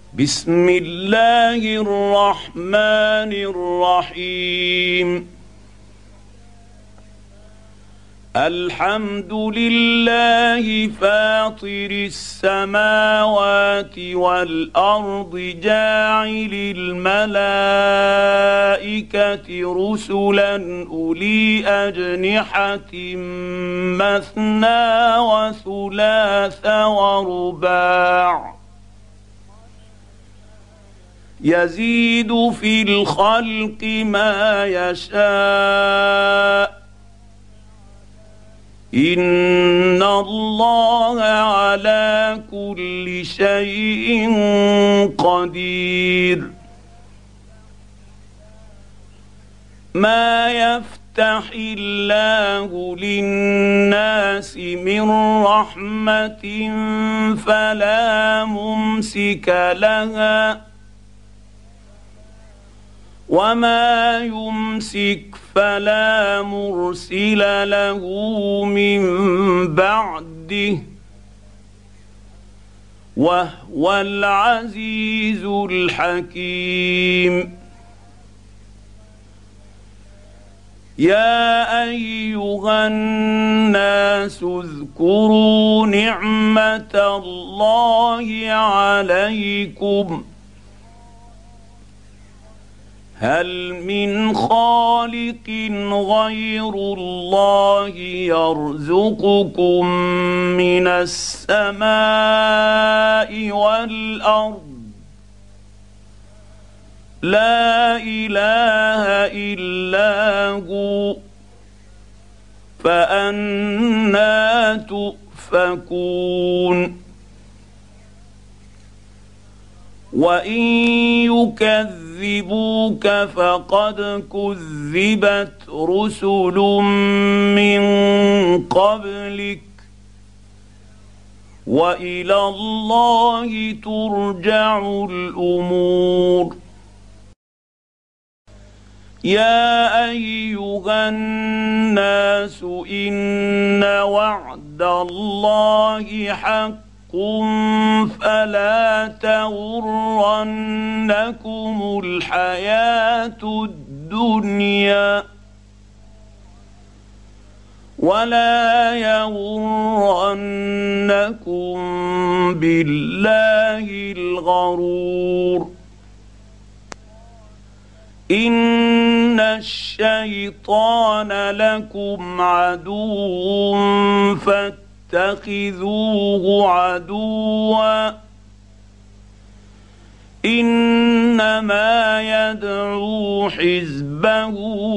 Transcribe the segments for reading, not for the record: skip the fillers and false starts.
بسم الله الرحمن الرحيم. الحمد لله فاطر السماوات والارض جاعل الملائكه رسلا اولي اجنحه مثنى وثلاث ورباع يزيد في الخلق ما يشاء ان الله على كل شيء قدير. ما يفتح الله للناس من رحمه فلا ممسك لها وما يمسك فلا مرسل له من بعده وهو العزيز الحكيم. يا ايها الناس اذكروا نعمه الله عليكم هل من خالق غير الله يرزقكم من السماء والارض لا اله الا هو فأنى تؤفكون. وإن يكذبوك فقد كذبت رسل من قبلك وإلى الله ترجع الأمور. يا أيها الناس إن وعد الله حق فلا تغرنكم الحياة الدنيا ولا يغرنكم بالله الغرور. إن الشيطان لكم عدو فاتخذوه عدوا إنما يدعو حزبه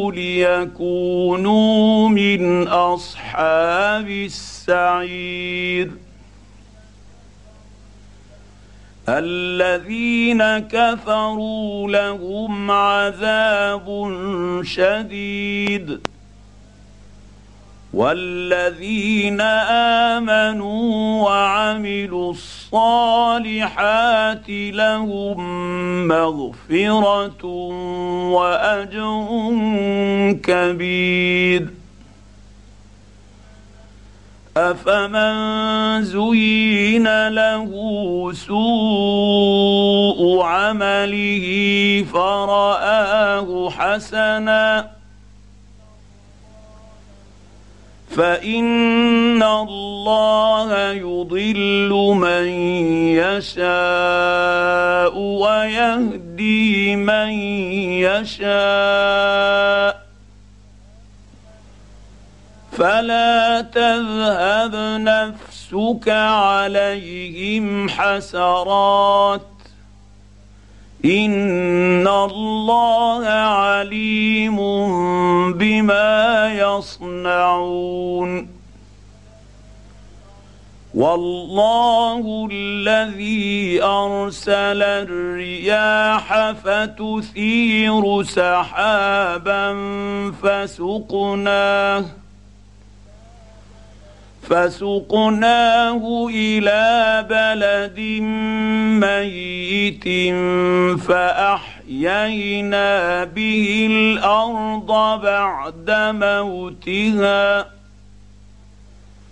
ليكونوا من أصحاب السعير. الذين كفروا لهم عذاب شديد والذين آمنوا وعملوا الصالحات لهم مغفرة وأجر كبير. أفمن زين له سوء عمله فرآه حسنا فإن الله يضل من يشاء ويهدي من يشاء فلا تذهب نفسك عليهم حسرات إن الله عليم بما يصنعون. والله الذي أرسل الرياح فتثير سحابا فسقناه إلى بلد ميت فأحيينا به الأرض بعد موتها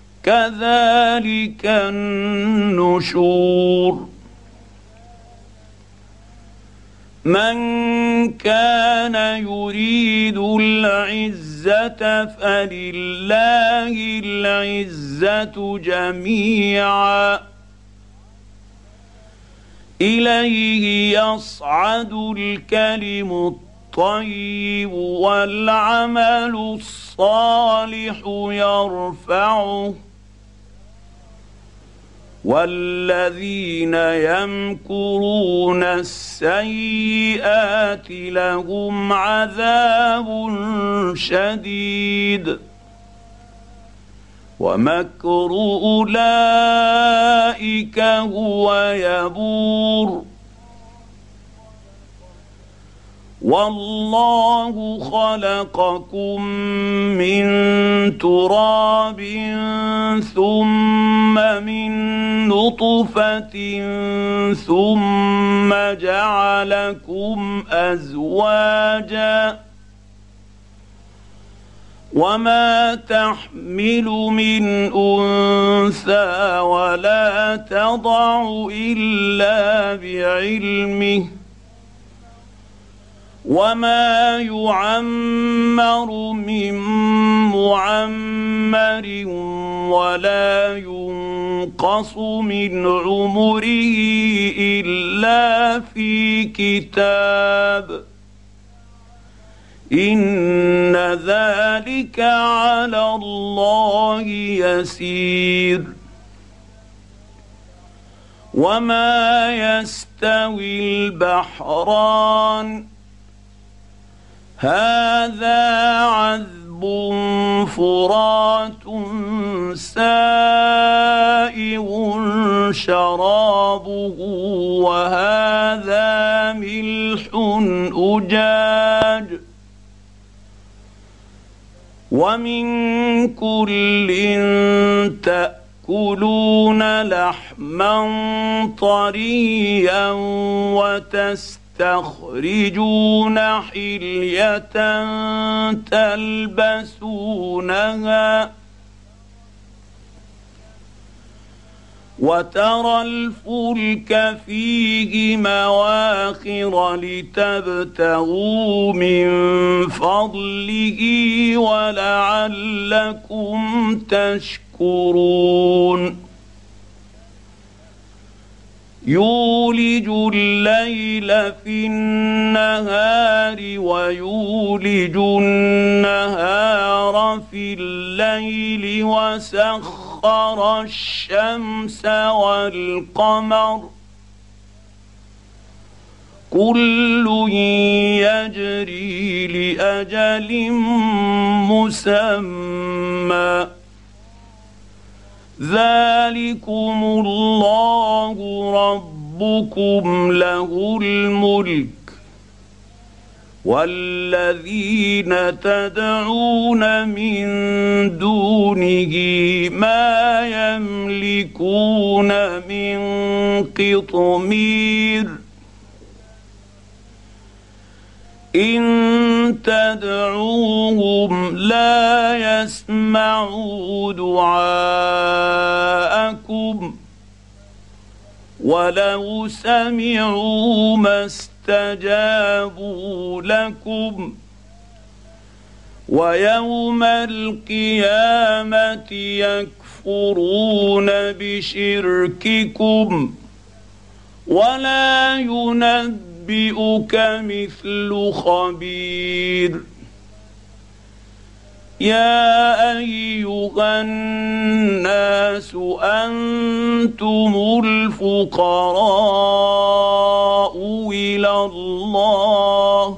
كذلك النشور. من كان يريد العزة فلله العزة جميعا إليه يصعد الكلم الطيب والعمل الصالح يرفعه والذين يمكرون السيئات لهم عذاب شديد ومكر أولئك هو يبور والله خلقكم من تراب ثم من نطفة ثم جعلكم أزواجا وما تحمل من أنثى ولا تضع إلا بعلمه وما يعمر من معمر ولا ينقص من عمره إلا في كتاب إن ذلك على الله يسير وما يستوي البحران هذا عذب فرات سائغ شرابه وهذا ملح أجاج ومن كل تأكلون لحما طريا وتستخرجون حلية تلبسونها وترى الفلك فيه مواخر لتبتغوا من فضله ولعلكم تشكرون يولج الليل في النهار ويولج النهار في الليل وسخر الشمس والقمر كل يجري لأجل مسمى ذلكم الله ربكم له الملك والذين تدعون من دونه ما يملكون من قطمير إن تدعوهم لا يسمعوا دعاءكم ولو سمعوا ما استجابوا لكم ويوم القيامة يكفرون بشرككم ولا ينبئك مثل خبير يا أيها الناس أنتم الفقراء إلى الله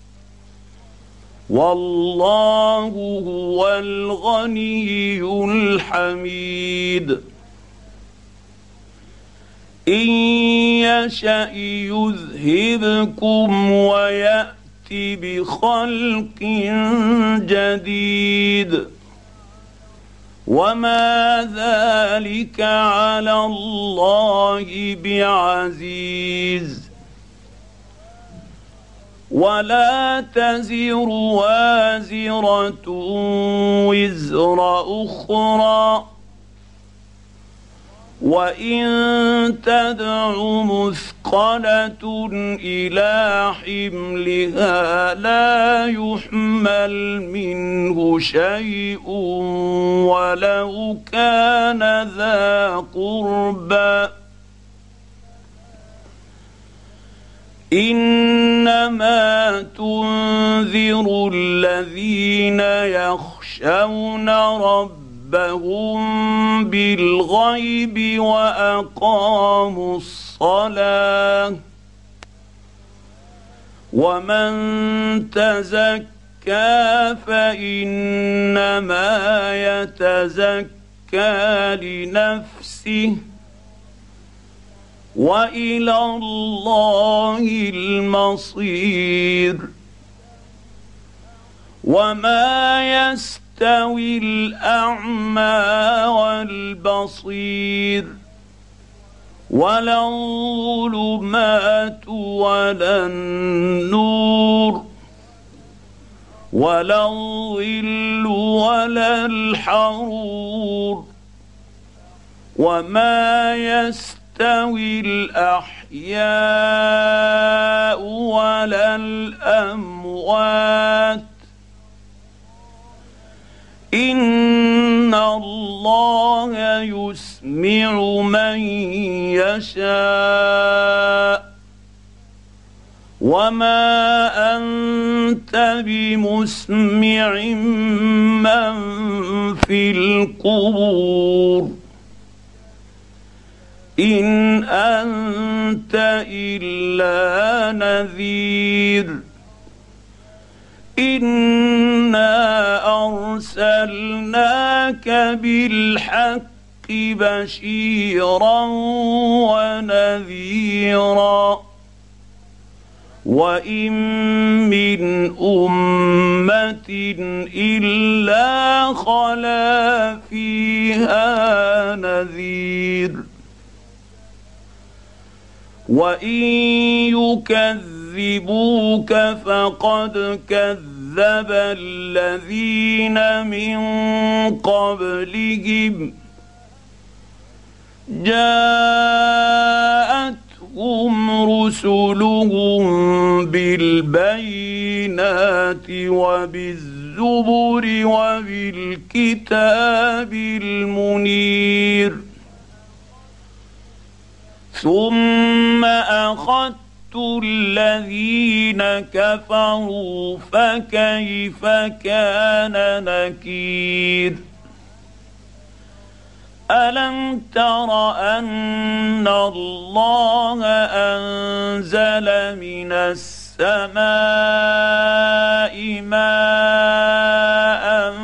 والله هو الغني الحميد إن يشأ يذهبكم ويأتي بخلق جديد وما ذلك على الله بعزيز ولا تزر وازرة وزر أخرى وإن تدع مثقلة مثقلة إلى حملها لا يحمل منه شيء ولو كان ذا قربى إنما تنذر الذين يخشون ربهم بالغيب وأقاموا الصلاة ومن تزكى فإنما يتزكى لنفسه وإلى الله المصير وما يستوي الأعمى والبصير ولا الظلمات ولا النور ولا الظل ولا الحرور وما يستوي الأحياء ولا الأموات إن الله يسمع من يشاء وما أنت بمسمع من في القبور إن أنت إلا نذير إنا أرسلناك بالحق بشيرا ونذيرا وإن من أمة إلا خلا فيها نذير وإن يكذبوك فقد كذب الذين من قبلهم جاءتهم رسلهم بالبينات وبالزبر وبالكتاب المنير ثم أخذت الذين كفروا فكيف كان نكير ألم تر أن الله أنزل من السماء ماء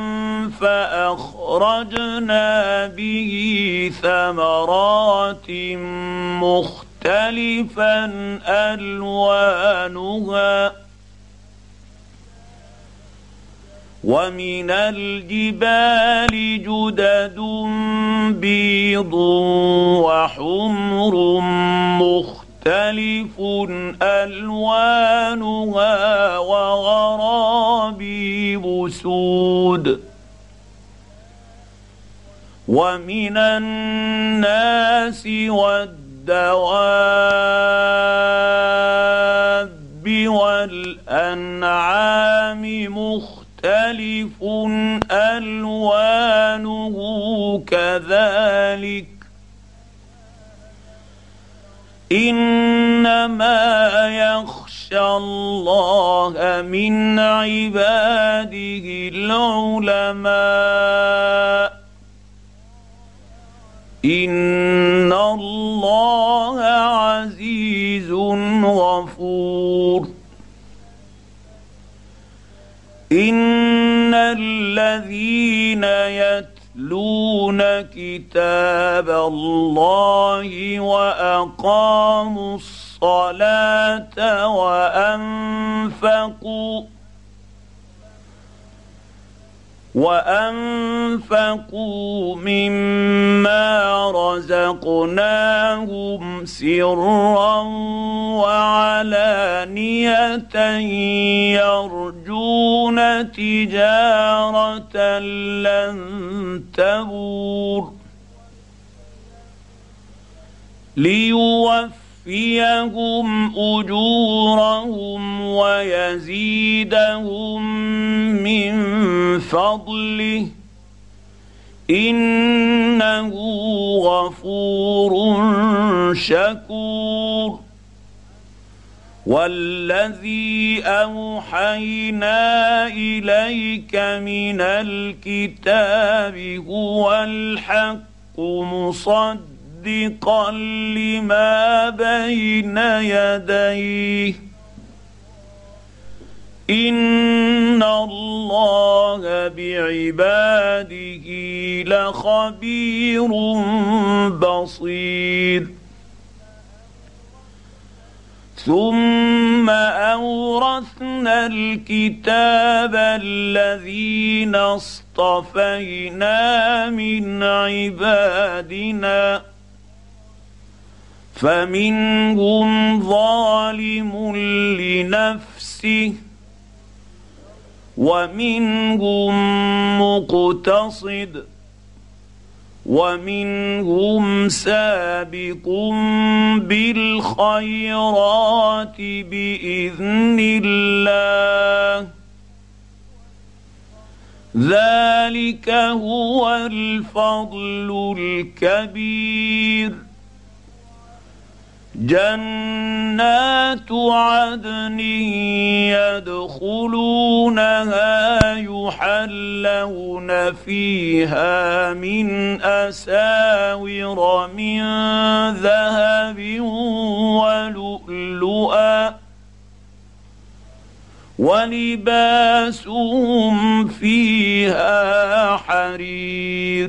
فأخرجنا به ثمرات مختلفا ألوانها ومن الجبال جدد بيض وحمر مختلف ألوانها وغرابيب سود ومن الناس والدواب والأنعام مختلف ألوانه كذلك إنما يخشى الله من عباده العلماء إن الله عزيز غفور إن الذين يتلون كتاب الله وأقاموا الصلاة وأنفقوا مما رزقناهم سرا وعلانية يرجون تجارة لن تبور ليوفيهم ليوفيهم اجورهم ويزيدهم من فضله انه غفور شكور. والذي اوحينا اليك من الكتاب هو الحق مصدقا لما بين يديه ان الله بعباده لخبير بصير. ثم اورثنا الكتاب الذين اصطفينا من عبادنا فمنهم ظالم لنفسه ومنهم مقتصد ومنهم سابق بالخيرات باذن الله ذلك هو الفضل الكبير. جنات عدن يدخلونها يحلون فيها من أساور من ذهب ولؤلؤا ولباسهم فيها حرير.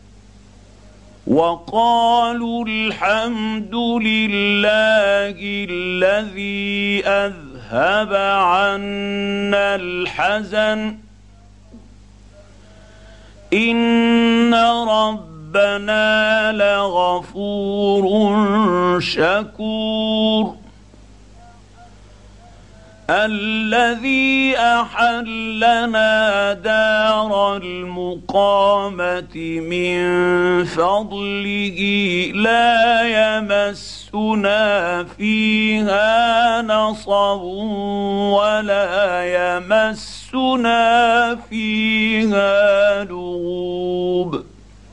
وقالوا الحمد لله الذي أذهب عنا الحزن إن ربنا لغفور شكور. الذي أحلنا دار المقامة من فضله لا يمسنا فيها نصب ولا يمسنا فيها لغوب.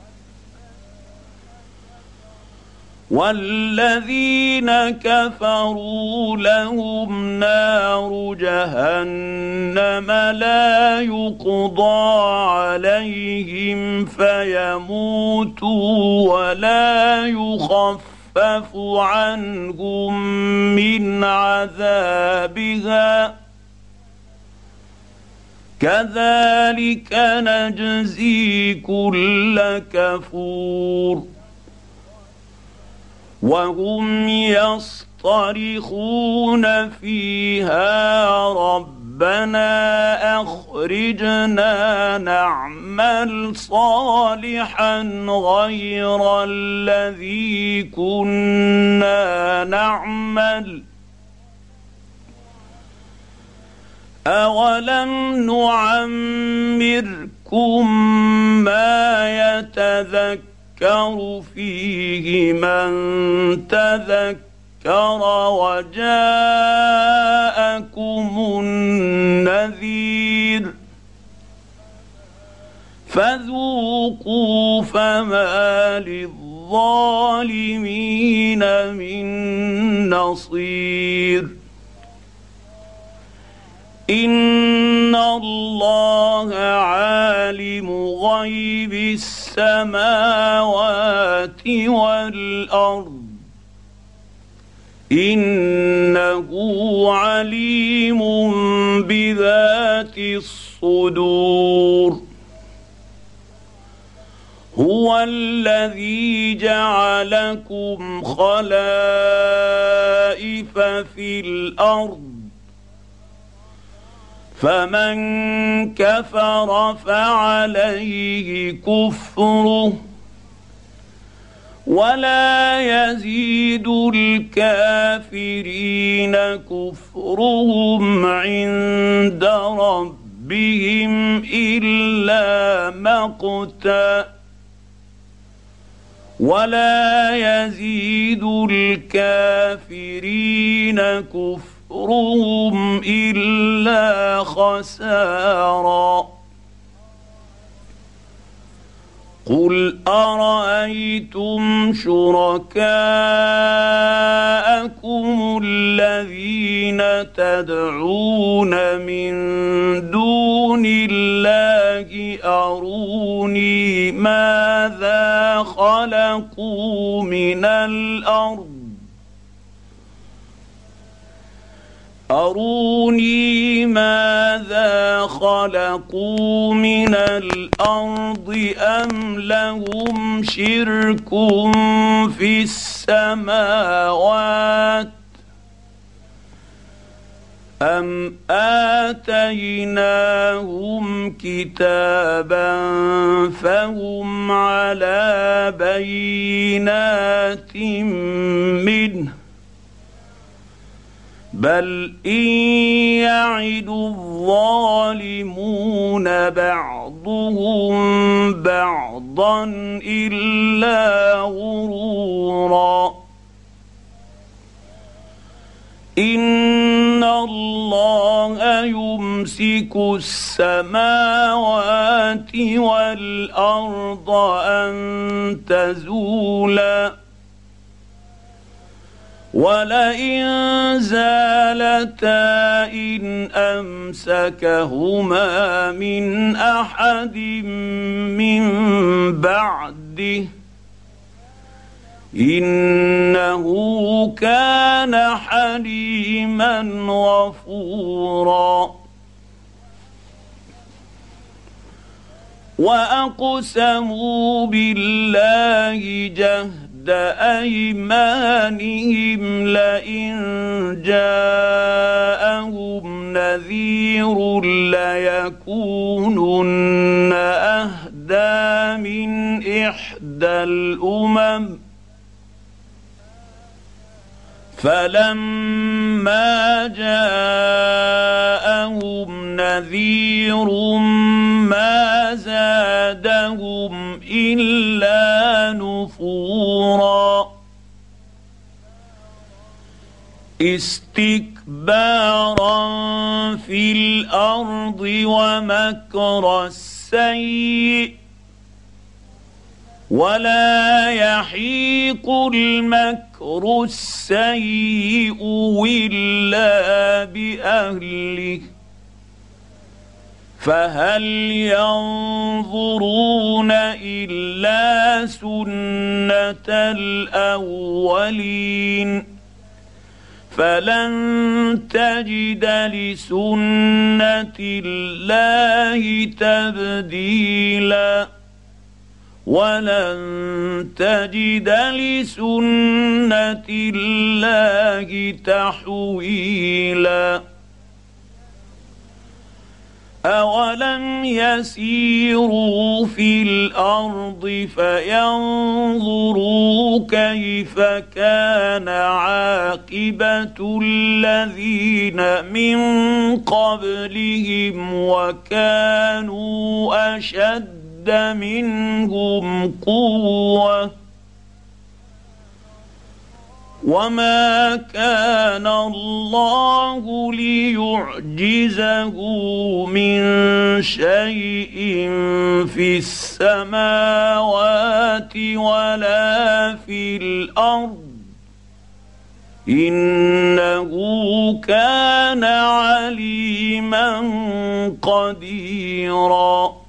والذين كفروا لهم نار جهنم لا يقضى عليهم فيموتوا ولا يخفف عنهم من عذابها كذلك نجزي كل كفور. وهم يصطرخون فيها ربنا أخرجنا نعمل صالحا غير الذي كنا نعمل أولم نعمركم ما يتذكر فيه من تذكر وجاءكم النذير فذوقوا فما للظالمين من نصير. إن الله عالم غيب السماوات والأرض إنه عليم بذات الصدور. هو الذي جعلكم خلائف في الأرض فمن كفر فعليه كفره ولا يزيد الكافرين كفرهم عند ربهم إلا مقتا ولا يزيد الكافرين كفرهم إلا خسارا. قل أرأيتم شركاءكم الذين تدعون من دون الله أروني ماذا خلقوا من الأرض أم لهم شرك في السماوات أم آتيناهم كتابا فهم على بينات منه بل إن يعد الظالمون بعضهم بعضا إلا غرورا. إن الله يمسك السماوات والأرض أن تزولا ولئن زالتا إن أمسكهما من أحد من بعده إنه كان حليما غفورا. وأقسموا بالله جهد أيمانهم لئن جاءهم نذير ليكونن أهدى من إحدى الأمم فلما جاءهم نذير ما زادهم إلا نفورا استكبارا في الأرض ومكر السيء ولا يحيق المكر السيء إلا بأهله فهل ينظرون إلا سنة الأولين فلن تجد لسنة الله تبديلا ولن تجد لسنة الله تحويلا. أولم يسيروا في الأرض فينظروا كيف كان عاقبة الذين من قبلهم وكانوا أشد منهم قوة وما كان الله ليعجزه من شيء في السماوات ولا في الأرض إنه كان عليما قديرا.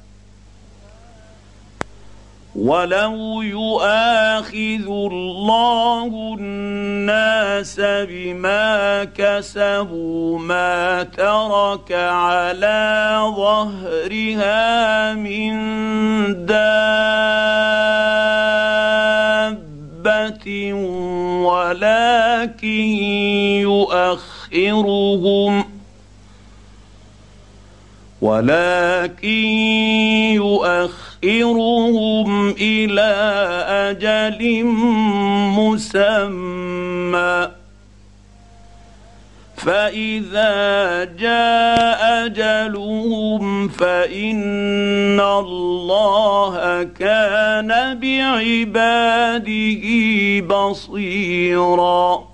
ولو يؤاخذ الله الناس بما كسبوا ما ترك على ظهرها من دابة ولكن يؤخرهم إلى أجل مسمى فاذا جاء اجلهم فان الله كان بعباده بصيرا.